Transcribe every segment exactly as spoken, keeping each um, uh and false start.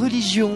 religion.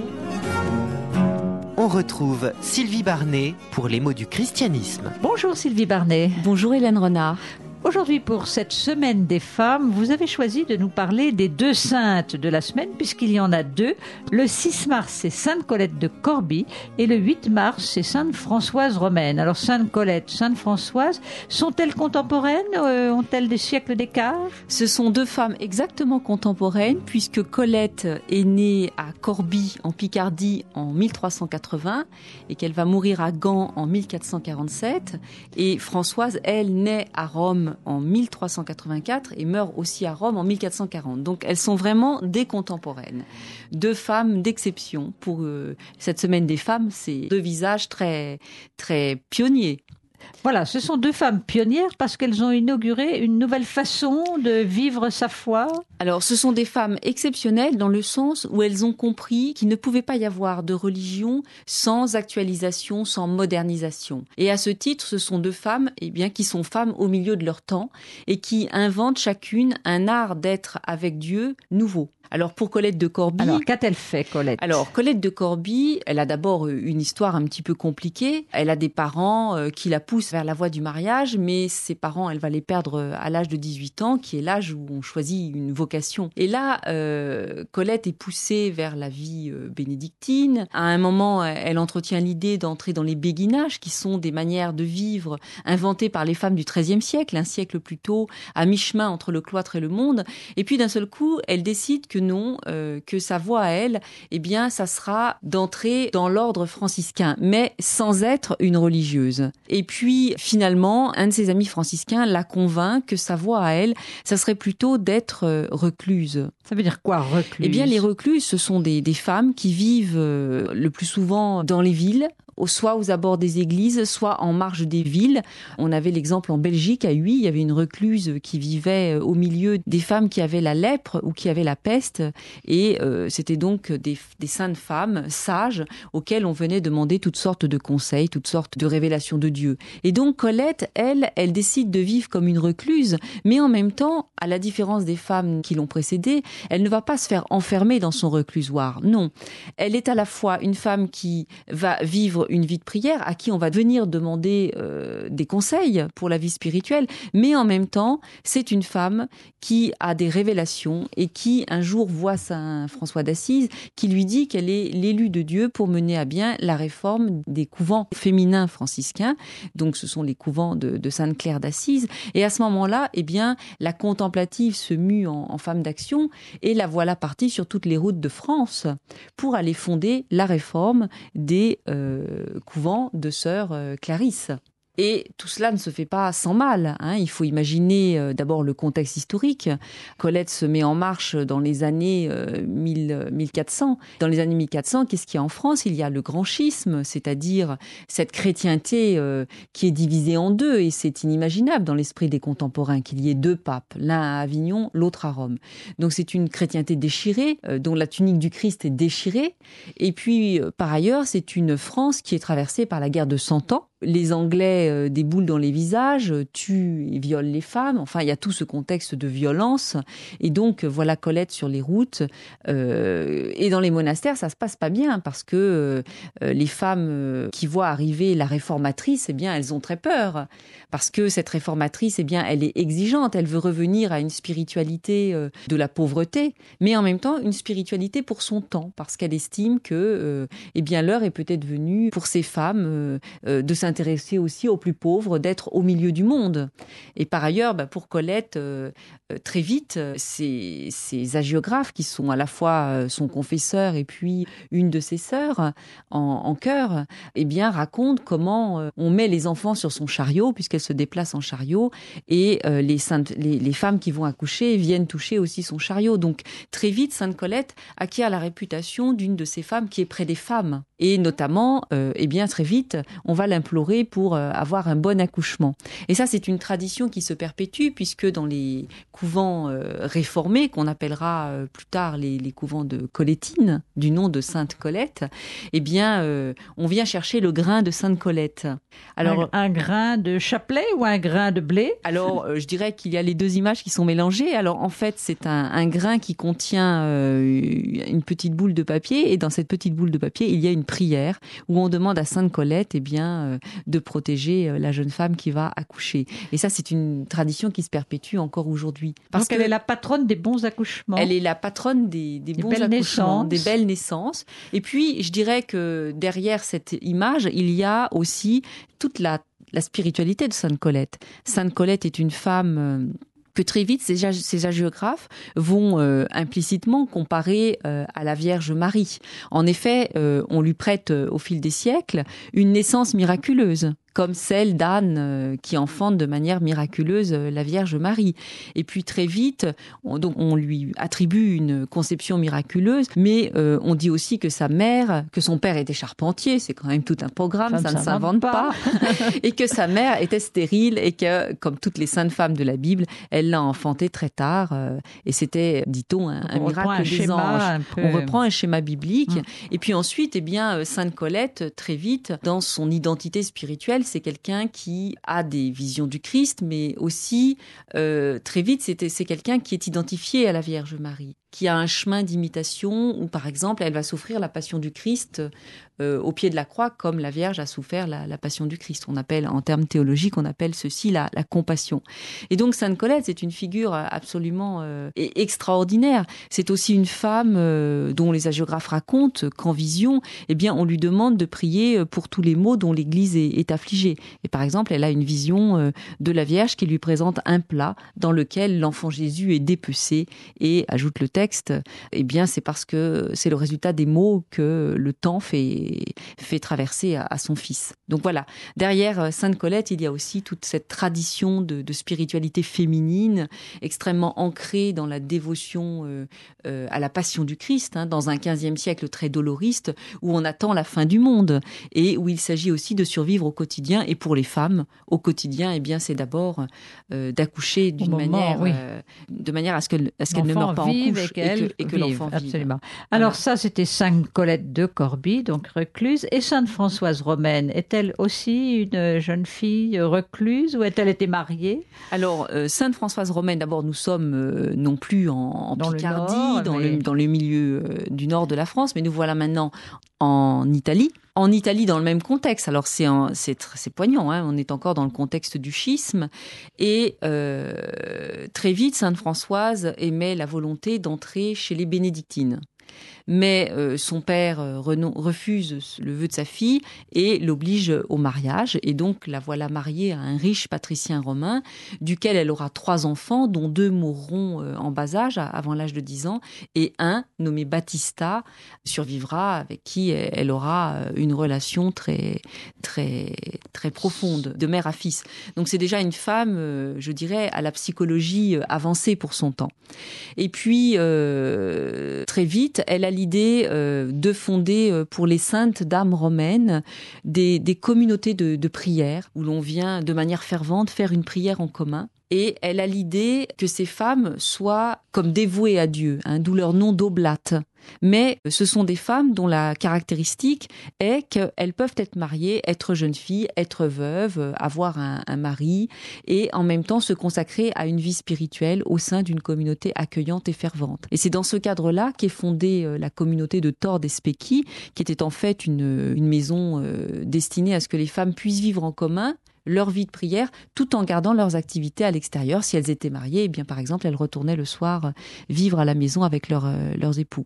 On retrouve Sylvie Barnet pour les mots du christianisme. Bonjour Sylvie Barnet. Bonjour Hélène Renard. Aujourd'hui, pour cette semaine des femmes, vous avez choisi de nous parler des deux saintes de la semaine, puisqu'il y en a deux. Le six mars, c'est Sainte Colette de Corbie, et le huit mars, c'est Sainte Françoise Romaine. Alors, Sainte Colette, Sainte Françoise, sont-elles contemporaines euh, Ont-elles des siècles d'écart? Ce sont deux femmes exactement contemporaines, puisque Colette est née à Corbie, en Picardie, en mille trois cent quatre-vingts, et qu'elle va mourir à Gand en mille quatre cent quarante-sept. Et Françoise, elle, naît à Rome en mille trois cent quatre-vingt-quatre et meurt aussi à Rome en mille quatre cent quarante. Donc elles sont vraiment des contemporaines. Deux femmes d'exception. Pour euh, cette semaine des femmes, c'est deux visages très, très pionniers. Voilà, ce sont deux femmes pionnières parce qu'elles ont inauguré une nouvelle façon de vivre sa foi. Alors, ce sont des femmes exceptionnelles dans le sens où elles ont compris qu'il ne pouvait pas y avoir de religion sans actualisation, sans modernisation. Et à ce titre, ce sont deux femmes, eh bien, qui sont femmes au milieu de leur temps et qui inventent chacune un art d'être avec Dieu nouveau. Alors pour Colette de Corbie... Alors qu'a-t-elle fait, Colette ? Alors Colette de Corbie, elle a d'abord une histoire un petit peu compliquée. Elle a des parents euh, qui la poussent vers la voie du mariage, mais ses parents, elle va les perdre à l'âge de dix-huit ans, qui est l'âge où on choisit une vocation. Et là, euh, Colette est poussée vers la vie euh, bénédictine. À un moment, elle entretient l'idée d'entrer dans les béguinages, qui sont des manières de vivre inventées par les femmes du treizième siècle, un siècle plus tôt, à mi-chemin entre le cloître et le monde. Et puis d'un seul coup, elle décide que non, euh, que sa voie à elle, eh bien, ça sera d'entrer dans l'ordre franciscain, mais sans être une religieuse. Et puis, finalement, un de ses amis franciscains la convainc que sa voie à elle, ça serait plutôt d'être euh, recluse. Ça veut dire quoi, recluse ? Eh bien, les recluses, ce sont des, des femmes qui vivent euh, le plus souvent dans les villes, soit aux abords des églises, soit en marge des villes. On avait l'exemple en Belgique, à Huy, il y avait une recluse qui vivait au milieu des femmes qui avaient la lèpre ou qui avaient la peste. Et euh, c'était donc des, des saintes femmes sages auxquelles on venait demander toutes sortes de conseils, toutes sortes de révélations de Dieu. Et donc Colette, elle, elle décide de vivre comme une recluse, mais en même temps, à la différence des femmes qui l'ont précédée, elle ne va pas se faire enfermer dans son reclusoire. Non, elle est à la fois une femme qui va vivre une vie de prière, à qui on va venir demander euh, des conseils pour la vie spirituelle, mais en même temps, c'est une femme qui a des révélations et qui un jour voit Saint François d'Assise qui lui dit qu'elle est l'élue de Dieu pour mener à bien la réforme des couvents féminins franciscains. Donc ce sont les couvents de, de Sainte Claire d'Assise. Et à ce moment-là, eh bien, la contemplative se mue en, en femme d'action et la voilà partie sur toutes les routes de France pour aller fonder la réforme des euh, couvent de sœur euh, Clarisse. Et tout cela ne se fait pas sans mal, hein. Il faut imaginer euh, d'abord le contexte historique. Colette se met en marche dans les années euh, mille, mille quatre cents. Dans les années mille quatre cents, qu'est-ce qu'il y a en France ? Il y a le grand schisme, c'est-à-dire cette chrétienté euh, qui est divisée en deux. Et c'est inimaginable dans l'esprit des contemporains qu'il y ait deux papes, l'un à Avignon, l'autre à Rome. Donc c'est une chrétienté déchirée, euh, dont la tunique du Christ est déchirée. Et puis, euh, par ailleurs, c'est une France qui est traversée par la guerre de Cent Ans. Les Anglais euh, déboulent dans les visages, tuent et violent les femmes. Enfin, il y a tout ce contexte de violence. Et donc, voilà Colette sur les routes. Euh, et dans les monastères, ça se passe pas bien parce que euh, les femmes euh, qui voient arriver la réformatrice, eh bien, elles ont très peur. Parce que cette réformatrice, eh bien, elle est exigeante. Elle veut revenir à une spiritualité euh, de la pauvreté, mais en même temps, une spiritualité pour son temps. Parce qu'elle estime que, euh, eh bien, l'heure est peut-être venue pour ces femmes euh, euh, de s'intéresser s'intéresser aussi aux plus pauvres, d'être au milieu du monde. Et par ailleurs, bah, pour Colette, euh, très vite, ces, ces hagiographes qui sont à la fois euh, son confesseur et puis une de ses sœurs en, en chœur, eh bien, racontent comment euh, on met les enfants sur son chariot, puisqu'elle se déplace en chariot, et euh, les, saintes, les, les femmes qui vont accoucher viennent toucher aussi son chariot. Donc, très vite, Sainte Colette acquiert la réputation d'une de ces femmes qui est près des femmes. Et notamment, euh, eh bien, très vite, on va l'implorer implorer pour euh, avoir un bon accouchement. Et ça, c'est une tradition qui se perpétue puisque dans les couvents euh, réformés, qu'on appellera euh, plus tard les, les couvents de Colettine, du nom de Sainte Colette, eh bien, euh, on vient chercher le grain de Sainte Colette. Alors, un, un grain de chapelet ou un grain de blé? Alors, euh, je dirais qu'il y a les deux images qui sont mélangées. Alors, en fait, c'est un, un grain qui contient euh, une petite boule de papier, et dans cette petite boule de papier, il y a une prière où on demande à Sainte Colette, eh bien, euh, de protéger euh, la jeune femme qui va accoucher. Et ça, c'est une tradition qui se perpétue encore aujourd'hui. Parce qu'elle est la patronne des bons accouchements. Elle est la patronne des, des, des bons belles accouchements, naissances. des belles naissances. Et puis, je dirais que derrière cette image, il y a aussi toute la, la spiritualité de Sainte Colette. Sainte Colette est une femme euh, que très vite, ces, ces hagiographes vont euh, implicitement comparer euh, à la Vierge Marie. En effet, euh, on lui prête euh, au fil des siècles une naissance miraculeuse, comme celle d'Anne euh, qui enfante de manière miraculeuse euh, la Vierge Marie. Et puis très vite, on, donc on lui attribue une conception miraculeuse, mais euh, on dit aussi que sa mère, que son père était charpentier, c'est quand même tout un programme, ça, ça ne s'invente pas, pas. Et que sa mère était stérile et que, comme toutes les saintes femmes de la Bible, elle l'a enfanté très tard. Euh, et c'était, dit-on, un, un miracle un des schéma, anges. On reprend un schéma biblique. Hum. Et puis ensuite, eh bien, Sainte Colette, très vite, dans son identité spirituelle, c'est quelqu'un qui a des visions du Christ, mais aussi, euh, très vite, c'est, c'est quelqu'un qui est identifié à la Vierge Marie, qui a un chemin d'imitation où, par exemple, elle va souffrir la passion du Christ euh, au pied de la croix, comme la Vierge a souffert la, la passion du Christ. On appelle, en termes théologiques, on appelle ceci la, la compassion. Et donc, Sainte Colette, c'est une figure absolument euh, extraordinaire. C'est aussi une femme euh, dont les hagiographes racontent qu'en vision, eh bien, on lui demande de prier pour tous les maux dont l'Église est, est affligée. Et par exemple, elle a une vision euh, de la Vierge qui lui présente un plat dans lequel l'enfant Jésus est dépecé, et ajoute le texte, eh bien, c'est parce que c'est le résultat des maux que le temps fait, fait traverser à, à son fils. Donc voilà, derrière Sainte Colette, il y a aussi toute cette tradition de, de spiritualité féminine, extrêmement ancrée dans la dévotion euh, euh, à la passion du Christ, hein, dans un quinzième siècle très doloriste, où on attend la fin du monde, et où il s'agit aussi de survivre au quotidien. Et pour les femmes, au quotidien, eh bien, c'est d'abord euh, d'accoucher d'une moment, manière, oui. euh, de manière à ce, que, à ce qu'elle ne meure pas en couche, et que, et que l'enfant vive. Absolument. Alors voilà. Ça, c'était Sainte Colette de Corbie, donc recluse. Et Sainte Françoise Romaine, est-elle aussi une jeune fille recluse ou est-elle été mariée? Alors, euh, Sainte Françoise Romaine, d'abord, nous sommes euh, non plus en, en dans Picardie, le nord, dans, mais... le, dans le milieu euh, du nord de la France, mais nous voilà maintenant en Italie. En Italie, dans le même contexte. Alors, c'est, un, c'est, c'est poignant, hein, on est encore dans le contexte du schisme. Et euh, très vite, Sainte Françoise émet la volonté d'entrer chez les bénédictines. Mais euh, son père euh, renon- refuse le vœu de sa fille et l'oblige au mariage. Et donc, la voilà mariée à un riche patricien romain, duquel elle aura trois enfants, dont deux mourront euh, en bas âge, avant l'âge de dix ans. Et un, nommé Battista, survivra, avec qui elle aura une relation très, très, très profonde, de mère à fils. Donc, c'est déjà une femme, euh, je dirais, à la psychologie avancée pour son temps. Et puis, euh, très vite, elle a l'idée euh, de fonder euh, pour les saintes dames romaines des, des communautés de, de prière où l'on vient de manière fervente faire une prière en commun. Et elle a l'idée que ces femmes soient comme dévouées à Dieu, hein, d'où leur nom d'oblates. Mais ce sont des femmes dont la caractéristique est qu'elles peuvent être mariées, être jeunes filles, être veuves, avoir un, un mari et en même temps se consacrer à une vie spirituelle au sein d'une communauté accueillante et fervente. Et c'est dans ce cadre-là qu'est fondée la communauté de Tor des Specchi, qui était en fait une, une maison euh, destinée à ce que les femmes puissent vivre en commun leur vie de prière, tout en gardant leurs activités à l'extérieur. Si elles étaient mariées, eh bien, par exemple, elles retournaient le soir vivre à la maison avec leur, euh, leurs époux.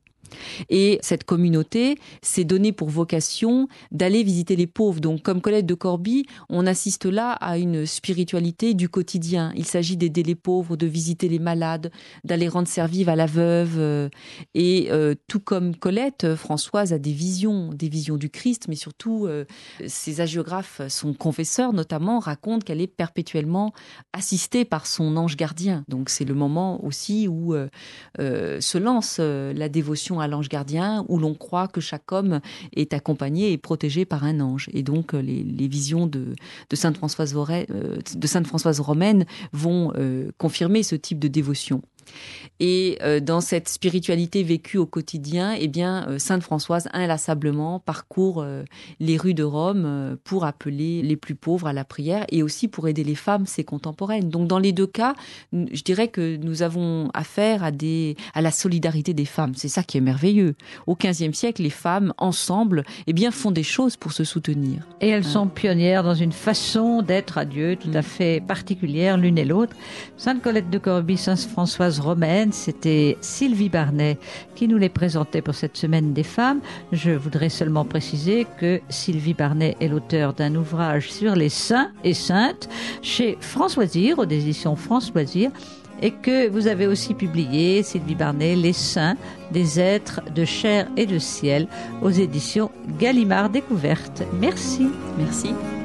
Et cette communauté s'est donnée pour vocation d'aller visiter les pauvres. Donc, comme Colette de Corbie, on assiste là à une spiritualité du quotidien. Il s'agit d'aider les pauvres, de visiter les malades, d'aller rendre service à la veuve. Et euh, tout comme Colette, Françoise a des visions, des visions du Christ, mais surtout, euh, ses hagiographes, son confesseur notamment, raconte qu'elle est perpétuellement assistée par son ange gardien. Donc, c'est le moment aussi où euh, euh, se lance euh, la dévotion dévotion à l'ange gardien, où l'on croit que chaque homme est accompagné et protégé par un ange. Et donc, les, les visions de, de Sainte Françoise, euh, de Sainte Françoise romaine vont euh, confirmer ce type de dévotion. Et euh, dans cette spiritualité vécue au quotidien, eh bien, euh, Sainte Françoise inlassablement parcourt euh, les rues de Rome euh, pour appeler les plus pauvres à la prière et aussi pour aider les femmes, ses contemporaines. Donc, dans les deux cas, je dirais que nous avons affaire à des à la solidarité des femmes. C'est ça qui est merveilleux. Au quinzième siècle, les femmes ensemble, eh bien, font des choses pour se soutenir. Et elles hein. sont pionnières dans une façon d'être à Dieu tout à fait particulière l'une et l'autre. Sainte Colette de Corbie, Sainte Françoise romaine, c'était Sylvie Barnet qui nous les présentait pour cette semaine des femmes. Je voudrais seulement préciser que Sylvie Barnet est l'auteur d'un ouvrage sur les saints et saintes chez France Loisirs, aux éditions France Loisirs, et que vous avez aussi publié, Sylvie Barnet, Les saints des êtres de chair et de ciel, aux éditions Gallimard Découverte. Merci. Merci.